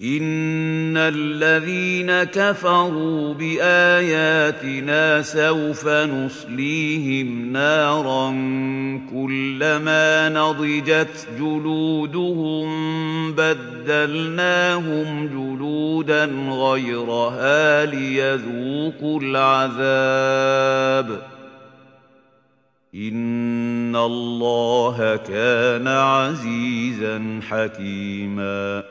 إن الذين كفروا بآياتنا سوف نصليهم نارا كلما نضجت جلودهم بدلناهم جلودا غيرها ليذوقوا العذاب إن الله كان عزيزا حكيما